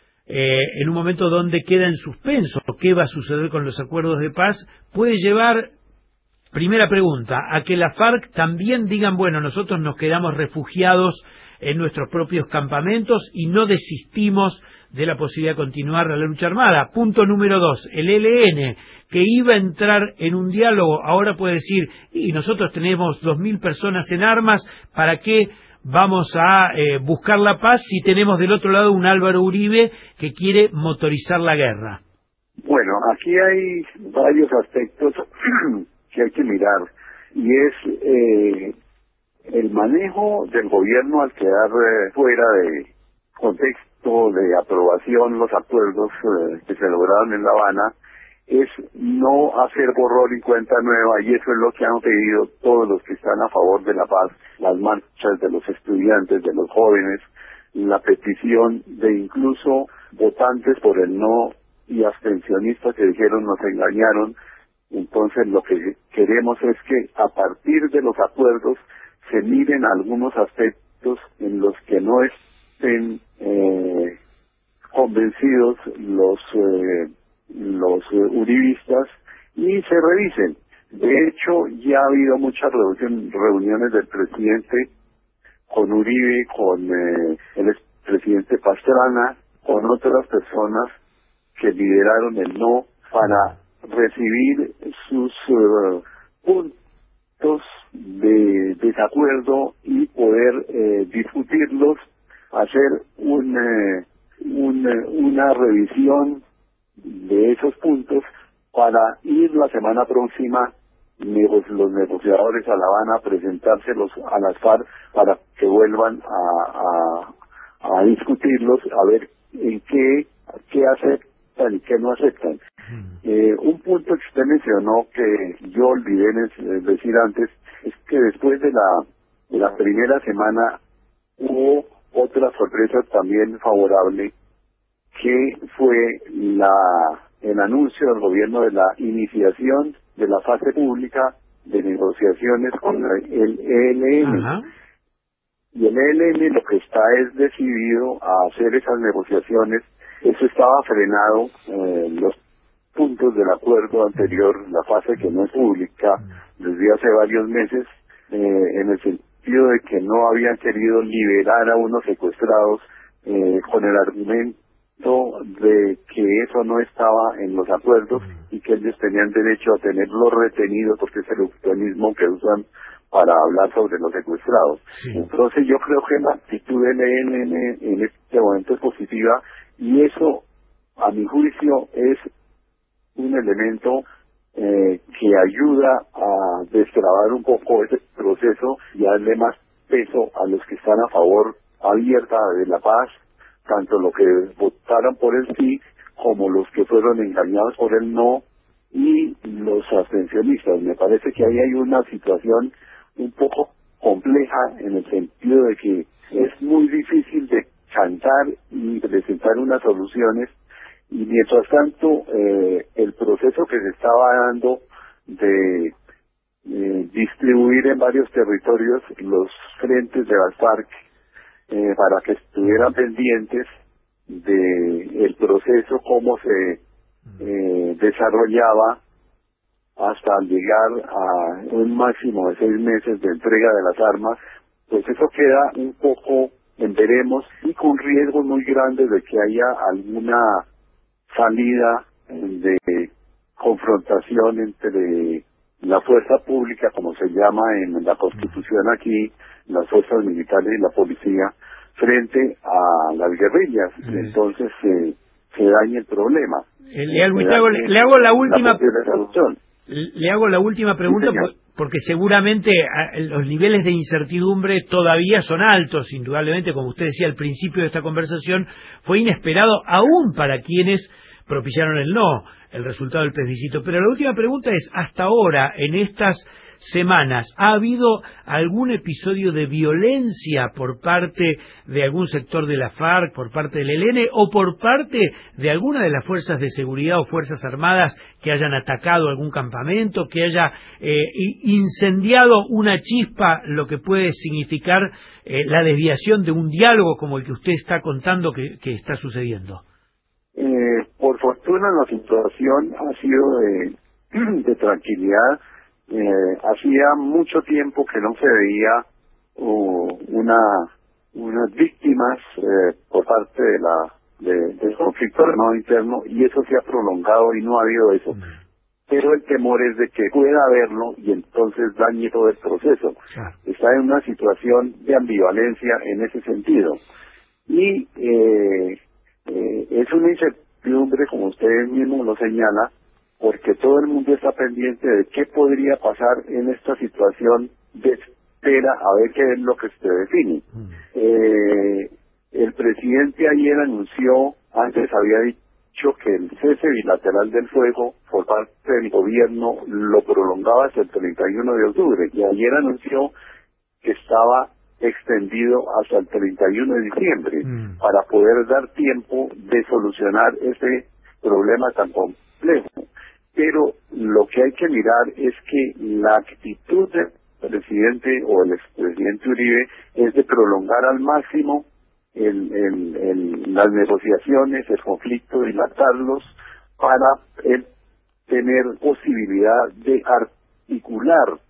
eh, en un momento donde queda en suspenso qué va a suceder con los acuerdos de paz, puede llevar, primera pregunta, a que la FARC también digan, bueno, nosotros nos quedamos refugiados en nuestros propios campamentos y no desistimos de la posibilidad de continuar la lucha armada. Punto número dos, el E L N, que iba a entrar en un diálogo, ahora puede decir, y nosotros tenemos dos mil personas en armas, ¿para qué vamos a eh, buscar la paz si tenemos del otro lado un Álvaro Uribe que quiere motorizar la guerra? Bueno, aquí hay varios aspectos que hay que mirar, y es eh, el manejo del gobierno al quedar eh, fuera de contexto de aprobación los acuerdos eh, que se lograron en La Habana, es no hacer borrón y cuenta nueva, y eso es lo que han pedido todos los que están a favor de la paz, las marchas de los estudiantes, de los jóvenes, la petición de incluso votantes por el no y abstencionistas que dijeron nos engañaron. Entonces lo que queremos es que a partir de los acuerdos se miren algunos aspectos en los que no estén eh, convencidos los eh, los eh, uribistas, y se revisen. De hecho, ya ha habido muchas reunión, reuniones del presidente con Uribe, con eh, el expresidente Pastrana, con otras personas que lideraron el no, para recibir sus uh, puntos de desacuerdo y poder eh, discutirlos, hacer un, eh, un, eh, una revisión de esos puntos para ir la semana próxima los, los negociadores a La Habana a presentárselos a las FARC para que vuelvan a, a, a discutirlos, a ver en qué, qué aceptan y qué no aceptan. Eh, un punto que usted mencionó que yo olvidé decir antes es que después de la, de la primera semana hubo otra sorpresa también favorable, que fue la el anuncio del gobierno de la iniciación de la fase pública de negociaciones con el E L N. Ajá. Y el E L N lo que está es decidido a hacer esas negociaciones. Eso estaba frenado, eh, los puntos del acuerdo anterior, la fase que no es pública, desde hace varios meses, eh, en el sentido de que no habían querido liberar a unos secuestrados eh, con el argumento de que eso no estaba en los acuerdos y que ellos tenían derecho a tenerlos retenidos, porque es el eufemismo que usan para hablar sobre los secuestrados. Sí. Entonces yo creo que la actitud del E L N en este momento es positiva, y eso, a mi juicio, es un elemento eh, que ayuda a destrabar un poco ese proceso y a darle más peso a los que están a favor abierta de la paz, tanto los que votaron por el sí como los que fueron engañados por el no y los abstencionistas. Me parece que ahí hay una situación un poco compleja, en el sentido de que es muy difícil de cantar y presentar unas soluciones, y mientras tanto eh, el proceso que se estaba dando de eh, distribuir en varios territorios los frentes de las FARC eh, para que estuvieran pendientes de el proceso, cómo se eh, desarrollaba hasta llegar a un máximo de seis meses de entrega de las armas, pues eso queda un poco en veremos, y con riesgos muy grandes de que haya alguna salida de confrontación entre la fuerza pública, como se llama en la Constitución aquí, las fuerzas militares y la policía, frente a las guerrillas. Sí. Y entonces eh, se daña el problema. Eh, Leal Huitrago, le, le hago la última la le hago la última pregunta, sí, porque seguramente los niveles de incertidumbre todavía son altos, indudablemente, como usted decía al principio de esta conversación, fue inesperado aún para quienes propiciaron el no, el resultado del plebiscito. Pero la última pregunta es, hasta ahora, en estas semanas, ¿ha habido algún episodio de violencia por parte de algún sector de la FARC, por parte del E L N o por parte de alguna de las fuerzas de seguridad o fuerzas armadas que hayan atacado algún campamento, que haya eh, incendiado una chispa, lo que puede significar eh, la desviación de un diálogo como el que usted está contando que, que está sucediendo? Eh, por fortuna la situación ha sido de, de tranquilidad. Eh, hacía mucho tiempo que no se veía uh, una unas víctimas eh, por parte de la de, del conflicto armado interno, y eso se ha prolongado y no ha habido eso. Mm. Pero el temor es de que pueda haberlo y entonces dañe todo el proceso. Claro. Está en una situación de ambivalencia en ese sentido, y eh, eh, es una incertidumbre, como usted mismo lo señala, porque todo el mundo está pendiente de qué podría pasar en esta situación de espera a ver qué es lo que se define. Mm. Eh, el presidente ayer anunció, antes había dicho que el cese bilateral del fuego por parte del gobierno lo prolongaba hasta el treinta y uno de octubre, y ayer anunció que estaba extendido hasta el treinta y uno de diciembre, mm. para poder dar tiempo de solucionar ese problema tan complejo. Pero lo que hay que mirar es que la actitud del presidente o el expresidente Uribe es de prolongar al máximo el, el, el, las negociaciones, el conflicto, dilatarlos para él tener posibilidad de articular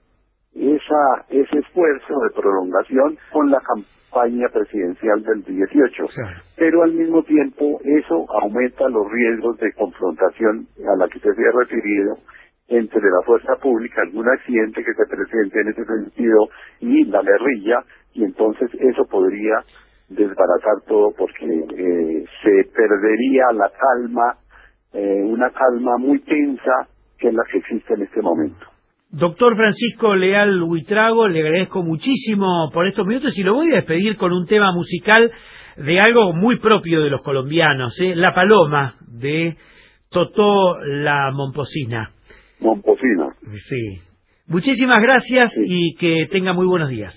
esa ese esfuerzo de prolongación con la campaña presidencial del dieciocho. Sí. Pero al mismo tiempo eso aumenta los riesgos de confrontación a la que se había referido entre la fuerza pública, algún accidente que se presente en ese sentido y la guerrilla, y entonces eso podría desbaratar todo, porque eh, se perdería la calma, eh, una calma muy tensa que es la que existe en este momento. Doctor Francisco Leal Huitrago, le agradezco muchísimo por estos minutos y lo voy a despedir con un tema musical de algo muy propio de los colombianos, ¿eh? La Paloma, de Totó la Momposina. Momposina. Sí. Muchísimas gracias, sí, y que tenga muy buenos días.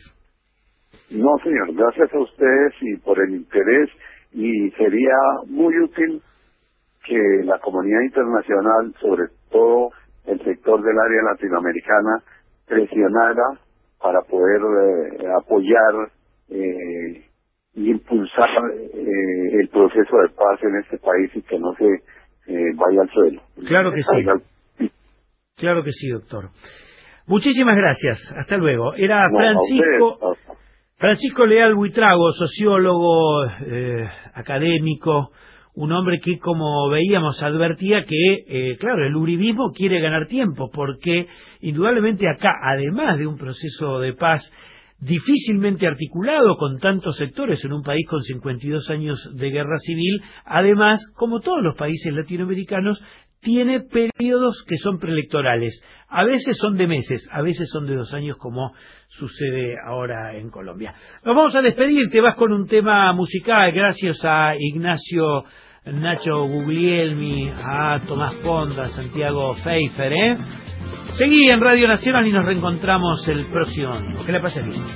No, señor, gracias a ustedes y por el interés, y sería muy útil que la comunidad internacional, sobre todo el sector del área latinoamericana, presionara para poder eh, apoyar eh, y impulsar eh, el proceso de paz en este país y que no se eh, vaya al suelo. Claro que sí. Claro que sí, doctor. Muchísimas gracias. Hasta luego. Era No, Francisco a ustedes, Francisco Leal Buitrago, sociólogo, eh, académico, un hombre que, como veíamos, advertía que, eh, claro, el uribismo quiere ganar tiempo, porque indudablemente acá, además de un proceso de paz difícilmente articulado con tantos sectores en un país con cincuenta y dos años de guerra civil, además, como todos los países latinoamericanos, tiene periodos que son preelectorales. A veces son de meses, a veces son de dos años, como sucede ahora en Colombia. Nos vamos a despedir, te vas con un tema musical, gracias a Ignacio Nacho Guglielmi, a Tomás Ponda, a Santiago Pfeiffer, ¿eh? Seguí en Radio Nacional y nos reencontramos el próximo domingo. Que la pasen bien.